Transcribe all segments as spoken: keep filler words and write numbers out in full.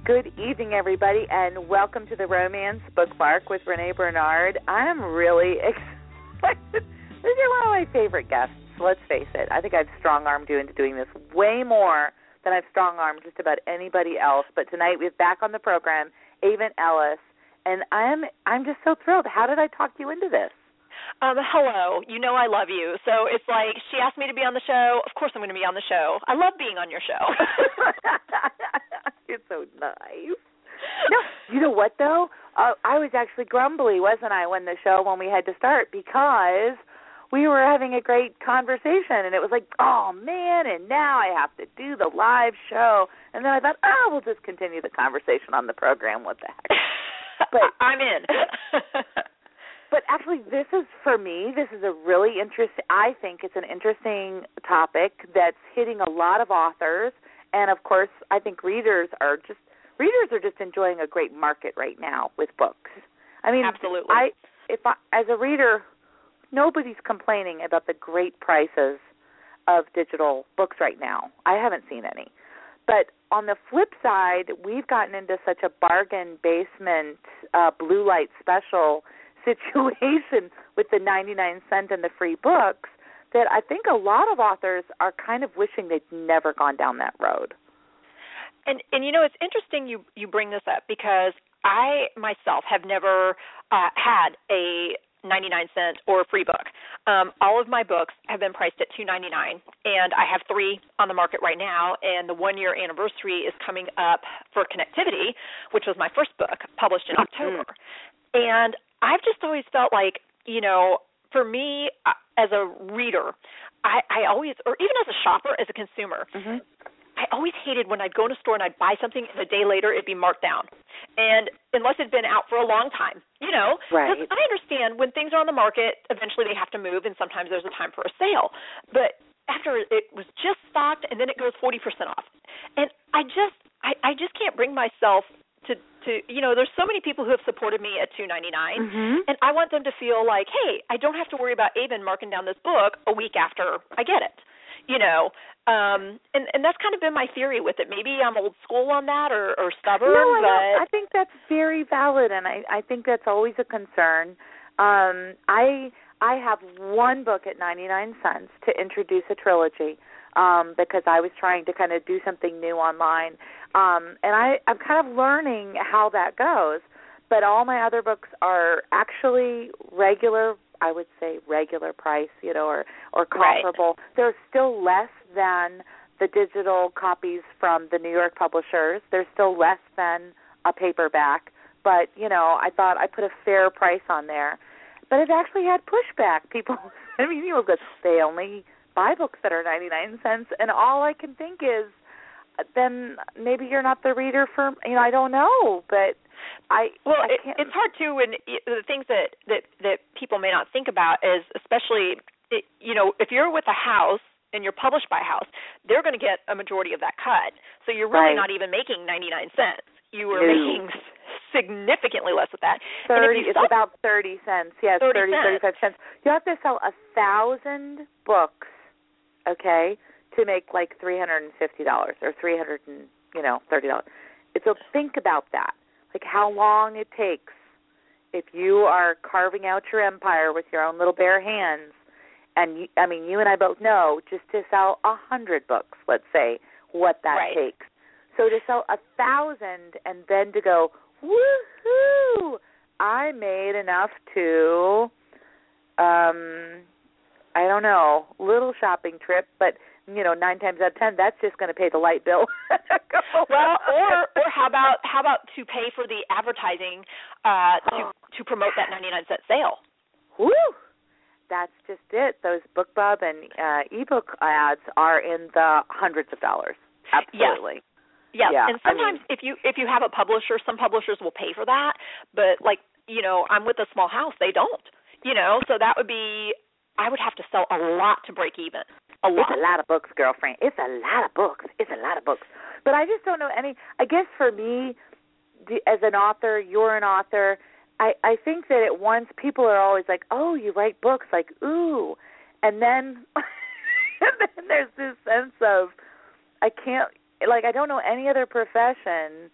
Good evening, everybody, and welcome to the Romance Bookmark with Renee Bernard. I'm really excited. This is one of my favorite guests. Let's face it. I think I've strong-armed you into doing this way more than I've strong-armed just about anybody else. But tonight we have back on the program Aven Ellis, and I'm I'm just so thrilled. How did I talk you into this? Um, hello. You know I love you. So it's like she asked me to be on the show. Of course I'm going to be on the show. I love being on your show. You're so nice. No, you know what, though? Uh, I was actually grumbly, wasn't I, when the show, when we had to start, because we were having a great conversation, and it was like, oh, man, and now I have to do the live show. And then I thought, oh, we'll just continue the conversation on the program. What the heck? But I'm in. But actually, this is, for me, this is a really interesting, I think it's an interesting topic that's hitting a lot of authors. And, of course, I think readers are just, readers are just enjoying a great market right now with books. I mean, absolutely. I, if I, as a reader, nobody's complaining about the great prices of digital books right now. I haven't seen any. But on the flip side, we've gotten into such a bargain basement uh, blue light special situation with the ninety-nine cent and the free books that I think a lot of authors are kind of wishing they'd never gone down that road. And, and you know, it's interesting you, you bring this up because I myself have never uh, had a ninety-nine cent or a free book. Um, all of my books have been priced at two ninety-nine, and I have three on the market right now, and the one-year anniversary is coming up for Connectivity, which was my first book, published in October. And I've just always felt like, you know, for me as a reader, I, I always, or even as a shopper, as a consumer, mm-hmm. I always hated when I'd go in a store and I'd buy something and a day later it'd be marked down. And unless it'd been out for a long time, you know, right. Because I understand when things are on the market, eventually they have to move and sometimes there's a time for a sale. But after it was just stocked and then it goes forty percent off. And I just, I, I just can't bring myself to, to, you know, there's so many people who have supported me at two ninety-nine, mm-hmm. and I want them to feel like, hey, I don't have to worry about Aven marking down this book a week after I get it, you know. Um, and, and that's kind of been my theory with it. Maybe I'm old school on that or, or stubborn. No, I, but I think that's very valid, and I, I think that's always a concern. Um, I I have one book at ninety-nine cents to introduce a trilogy um, because I was trying to kind of do something new online. Um, and I, I'm kind of learning how that goes. But all my other books are actually regular, I would say regular price, you know, or, or comparable. Right. They're still less than the digital copies from the New York publishers. They're still less than a paperback. But, you know, I thought I put a fair price on there. But it actually had pushback. People, I mean, you know, they only buy books that are ninety-nine cents. And all I can think is, then maybe you're not the reader for, you know, I don't know, but I Well, I it, can't. it's hard, too, and the things that, that, that people may not think about is especially, it, you know, if you're with a house and you're published by a house, they're going to get a majority of that cut. So you're really right. not even making ninety-nine cents. You were no. making significantly less with that. thirty, it's sell, about thirty cents. Yes, thirty thirty, cents. thirty-five cents. You have to sell a thousand books, okay, to make like three hundred fifty dollars or three hundred and, you know, thirty dollars. So think about that, like how long it takes if you are carving out your empire with your own little bare hands. And, you, I mean, you and I both know just to sell a hundred books, let's say, what that right. takes. So to sell a thousand and then to go, woohoo, I made enough to, um, I don't know, little shopping trip, but you know, nine times out of ten, that's just going to pay the light bill. well, or or how about how about to pay for the advertising uh, to to promote that ninety-nine cent sale? Woo! That's just it. Those BookBub and uh, ebook ads are in the hundreds of dollars. Absolutely. Yes. Yes. Yeah, And sometimes I mean, if you if you have a publisher, some publishers will pay for that. But like you know, I'm with a small house; they don't. You know, so that would be I would have to sell a lot to break even. A lot. It's a lot of books, girlfriend. It's a lot of books. It's a lot of books. But I just don't know any. I guess for me, as an author, you're an author. I, I think that at once people are always like, oh, you write books, like, ooh. And then, and then there's this sense of, I can't, like, I don't know any other profession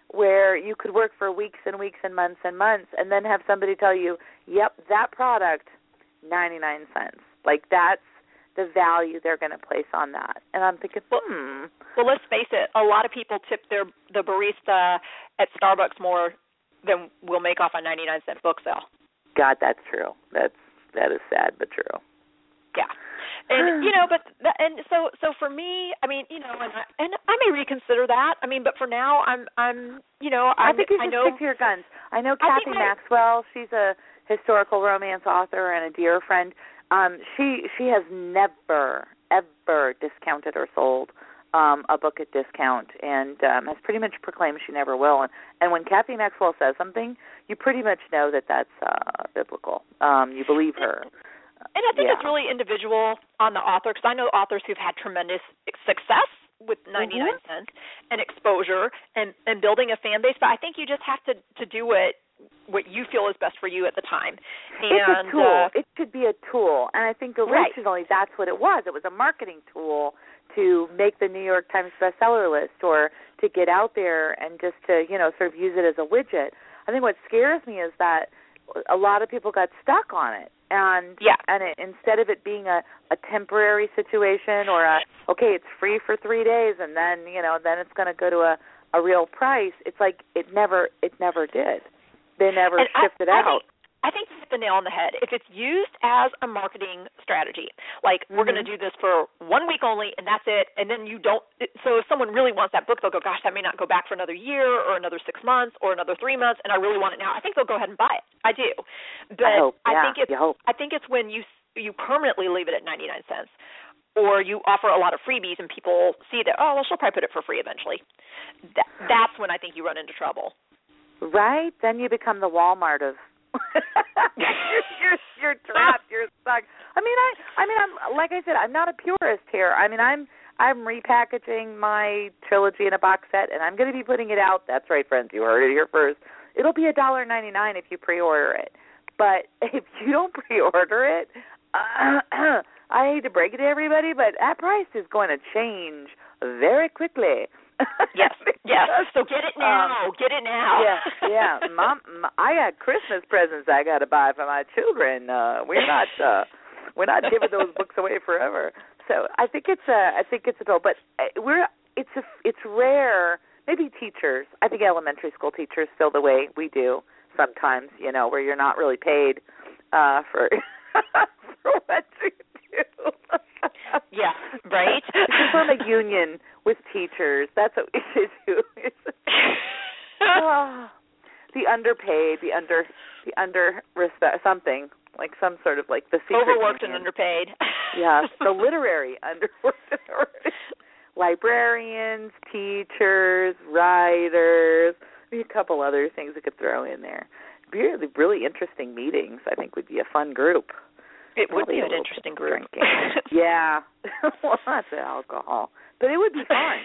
where you could work for weeks and weeks and months and months and then have somebody tell you, yep, that product, ninety-nine cents. Like, that's the value they're going to place on that. And I'm thinking, hmm. Well, let's face it. A lot of people tip their the barista at Starbucks more than we'll make off a ninety-nine cent book sale. God, that's true. That's that is sad but true. Yeah. And you know, but that, and so so for me, I mean, you know, and I, and I may reconsider that. I mean, but for now, I'm I'm you know, I'm, I think you I should know, stick to your guns. I know I Kathy think I, Maxwell. She's a historical romance author and a dear friend. Um, she she has never ever discounted or sold um, a book at discount, and um, has pretty much proclaimed she never will. And, and when Kathy Maxwell says something, you pretty much know that that's uh, biblical. Um, you believe her. And I think yeah. it's really individual on the author, because I know authors who've had tremendous success with ninety-nine mm-hmm. cents and exposure and, and building a fan base, but I think you just have to, to do what what you feel is best for you at the time. And, it's a tool. Uh, it should be a tool. And I think originally right. that's what it was. It was a marketing tool to make the New York Times bestseller list, or to get out there and just to, you know, sort of use it as a widget. I think what scares me is that a lot of people got stuck on it. And yeah. and it, instead of it being a, a temporary situation, or a, okay, it's free for three days and then, you know, then it's going to go to a, a real price, it's like it never it never did. They never and shifted I, I out. Think, I think you hit the nail on the head. If it's used as a marketing strategy, like mm-hmm. we're going to do this for one week only and that's it, and then you don't – so if someone really wants that book, they'll go, gosh, that may not go back for another year or another six months or another three months, and I really want it now. I think they'll go ahead and buy it. I do. But I, hope. I Yeah, think it's you hope. I think it's when you you permanently leave it at ninety-nine cents, or you offer a lot of freebies and people see that, oh, well, she'll probably put it for free eventually. That, that's when I think you run into trouble. Right? Then you become the Walmart of you're, you're you're trapped, you're stuck. I mean, I I mean, I'm like I said, I'm not a purist here. I mean, I'm I'm repackaging my trilogy in a box set, and I'm going to be putting it out. That's right, friends, you heard it here first. It'll be a dollar ninety-nine if you pre-order it. But if you don't pre-order it, uh, I hate to break it to everybody, but that price is going to change very quickly. Yes, yes. So get it now. Um, get it now. Yeah, yeah. Mom, Mom, I got Christmas presents I got to buy for my children. Uh, we're not, uh, we're not giving those books away forever. So I think it's a, I think it's a goal. But we're, it's a, it's rare. Maybe teachers. I think elementary school teachers feel the way we do sometimes. You know, where you're not really paid uh, for for what you do. Yeah, right. We should form a union with teachers. That's what we should do. Oh, the underpaid, the under, the under respect, something like some sort of like the secret overworked union. and underpaid. Yes, the literary underworked, librarians, teachers, writers. Maybe a couple other things we could throw in there. Really, really interesting meetings. I think would be a fun group. It would Probably be an interesting group. Yeah. Lots of alcohol. But it would be fun.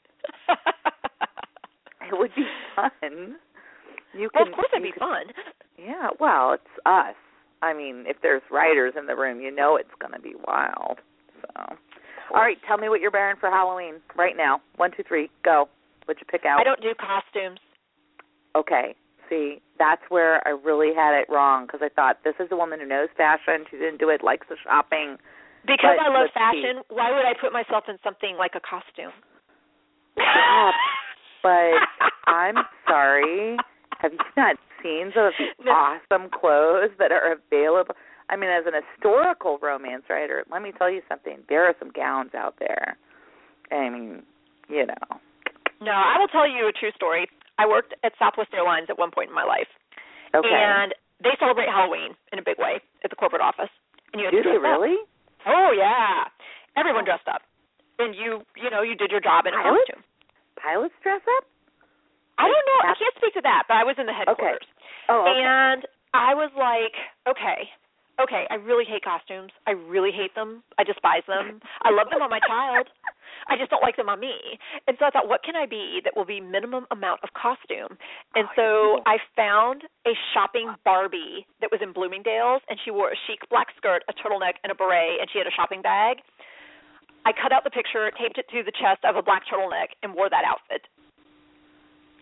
It would be fun. You well, can, of course it'd be could, fun. Yeah, well, it's us. I mean, if there's writers in the room, you know it's going to be wild. So, all right, tell me what you're bearing for Halloween right now. One, two, three, go. What'd you pick out? I don't do costumes. Okay. See, that's where I really had it wrong, because I thought, this is a woman who knows fashion. She didn't do it, likes the shopping. Because but I love fashion, see. Why would I put myself in something like a costume? Stop. But I'm sorry. Have you not seen some of the no. awesome clothes that are available? I mean, as an historical romance writer, let me tell you something. There are some gowns out there. I mean, you know. No, I will tell you a true story. I worked at Southwest Airlines at one point in my life. Okay. And they celebrate Halloween in a big way at the corporate office. And you Do they really? Up. Oh, yeah. Everyone dressed up. And you, you know, you did your job in a Pilots? costume. Pilots dress up? I don't know. That's... I can't speak to that, but I was in the headquarters. Okay. Oh, okay. And I was like, okay, okay, I really hate costumes. I really hate them. I despise them. I love them on my child. I just don't like them on me. And so I thought, what can I be that will be minimum amount of costume? And oh, so I found a shopping Barbie that was in Bloomingdale's, and she wore a chic black skirt, a turtleneck, and a beret, and she had a shopping bag. I cut out the picture, taped it to the chest of a black turtleneck, and wore that outfit.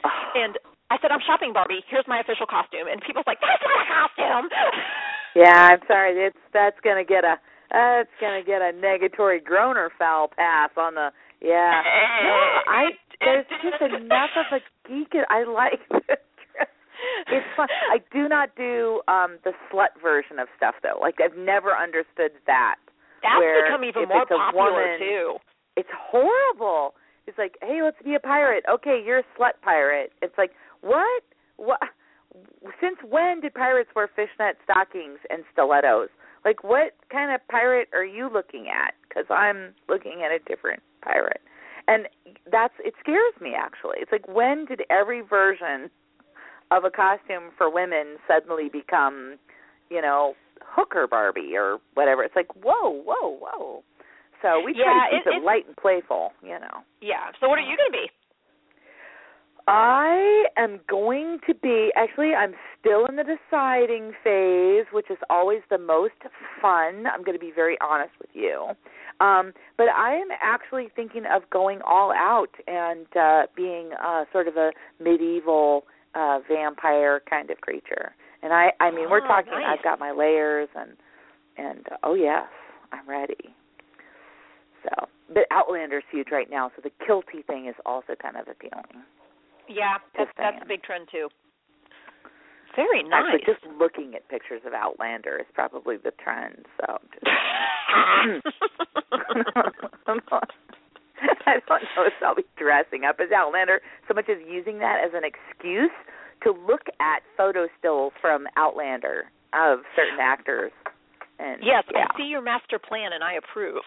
And I said, I'm shopping Barbie. Here's my official costume. And people's like, that's not a costume. Yeah, I'm sorry. It's that's gonna get a that's gonna get a negatory groaner foul pass on the yeah. No, I there's just enough of a geek. I like this. It's fun. I do not do um the slut version of stuff though. Like I've never understood that. That's where become even if more it's a popular woman, too. It's horrible. It's like, hey, let's be a pirate. Okay, you're a slut pirate. It's like, what? What? Since when did pirates wear fishnet stockings and stilettos? Like, what kind of pirate are you looking at? Because I'm looking at a different pirate. And that's, it scares me, actually. It's like, when did every version of a costume for women suddenly become, you know, hooker Barbie or whatever? It's like, whoa, whoa, whoa. So we try yeah, to keep it, it light and playful, you know. Yeah. So what are you going to be? I am going to be, actually, I'm still in the deciding phase, which is always the most fun. I'm going to be very honest with you. Um, but I am actually thinking of going all out and uh, being uh, sort of a medieval uh, vampire kind of creature. And I, I mean, oh, we're talking, nice. I've got my layers and, and uh, oh, yes, I'm ready. So, but Outlander's huge right now, so the kilty thing is also kind of appealing. Yeah, that's, that's a big trend, too. Very nice. Actually, just looking at pictures of Outlander is probably the trend. So, just I don't know if I'll be dressing up as Outlander so much as using that as an excuse to look at photo stills from Outlander of certain actors. And, yes, yeah. I see your master plan, and I approve.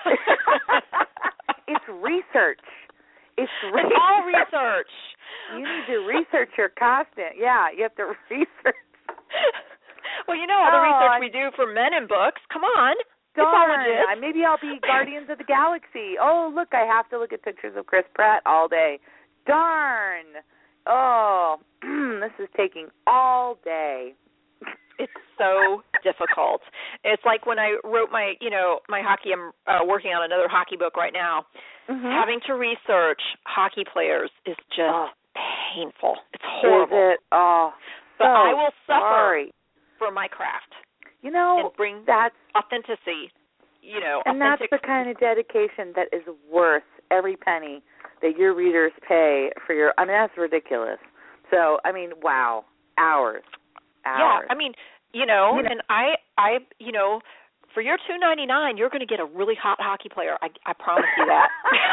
It's research. It's, re- it's all research. You need to research your costume. Yeah, you have to research. Well, you know all the oh, research we do for men in books. Come on. Darn. Maybe I'll be Guardians of the Galaxy. Oh, look, I have to look at pictures of Chris Pratt all day. Darn. Oh, this is taking all day. It's so difficult. It's like when I wrote my, you know, my hockey, I'm uh, working on another hockey book right now. Mm-hmm. Having to research hockey players is just oh. painful. It's horrible. Is it? Oh, but so I will suffer sorry. for my craft. You know, and bring that's authenticity. You know, and authentic. that's the kind of dedication that is worth every penny that your readers pay for your. I mean, that's ridiculous. So, I mean, wow, hours. Yeah, I mean, you know, and I, I, you know, for your two ninety-nine, you're going to get a really hot hockey player. I, I promise you that.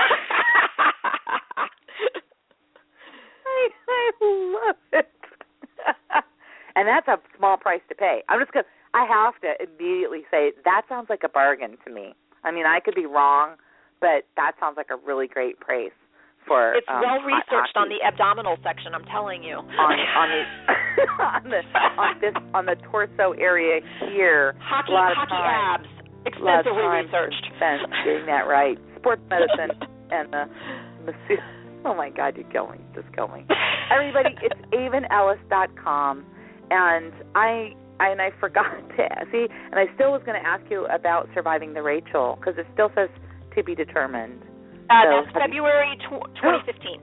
I, I love it, and that's a small price to pay. I'm just gonna. I have to immediately say that sounds like a bargain to me. I mean, I could be wrong, but that sounds like a really great price. For, it's um, well researched on the abdominal section. I'm telling you. On, on the on the on this on the torso area here. Hockey a lot hockey of time, abs. Extensively researched. Spent getting that right. Sports medicine and the masseuse. Oh my God, you're going, just going. Everybody, it's avon ellis dot com, and I and I forgot to see, and I still was going to ask you about Surviving the Rachel because it still says to be determined. Uh, so, that's February twenty fifteen.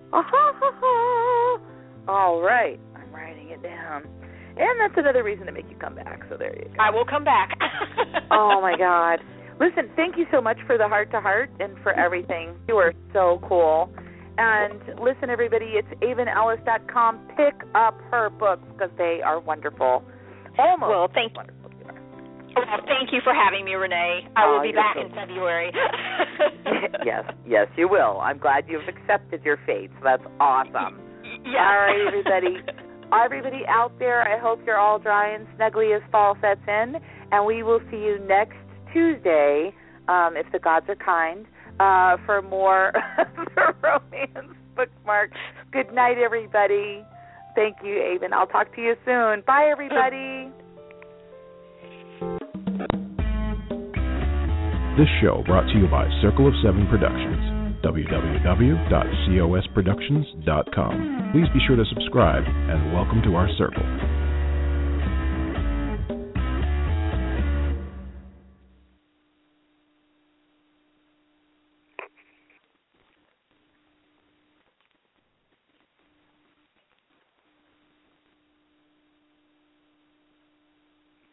All right. I'm writing it down. And that's another reason to make you come back, so there you go. I will come back. Oh, my God. Listen, thank you so much for the heart-to-heart and for everything. You are so cool. And listen, everybody, it's avon ellis dot com. Pick up her books because they are wonderful. Almost well, thank wonderful. Well, thank you for having me, Renee. I will oh, be back so in February. Yes, yes, you will. I'm glad you've accepted your fate. So that's awesome. Yes. All right, everybody. Everybody out there, I hope you're all dry and snuggly as fall sets in, and we will see you next Tuesday, um, if the gods are kind, uh, for more for Romance Bookmark. Good night, everybody. Thank you, Avon. I'll talk to you soon. Bye, everybody. This show brought to you by Circle of Seven Productions, w w w dot cos productions dot com. Please be sure to subscribe and welcome to our circle.